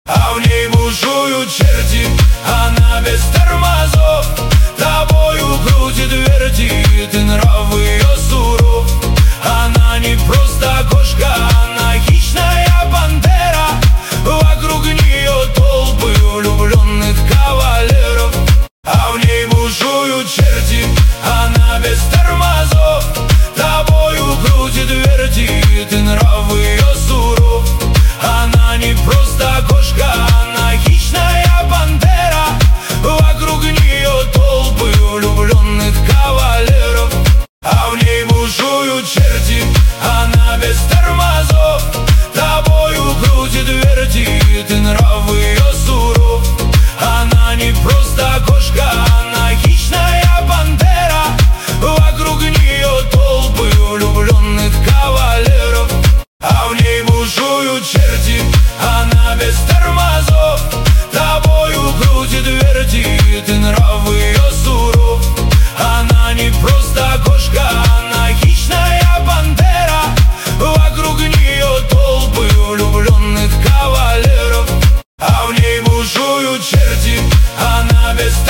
а в ней бушуют черти. Она без тормозов тобою крутит, вертит, и нрав ее суров. Она не просто кошка, она хищная пантера. Вокруг нее толпы влюбленных кавалеров, а в ней бушуют черти. Она без тормозов тобою крутит, вертит, и нрав ее суров. Она не просто кошка, она хищная пантера. Вокруг нее толпы влюбленных кавалеров, а в ней бушуют черти. Она без тормозов тобою крутит, вертит, и нрав ее суров. Она не просто кошка, она хищная пантера. Вокруг нее толпы влюбленных кавалеров, а в ней бушуют черти. Она без тормозов тобою крутит, вертит, и нрав ее суров. Она не просто кошка, она хищная пантера. Вокруг нее толпы влюбленных кавалеров, а в ней бушуют черти. Она без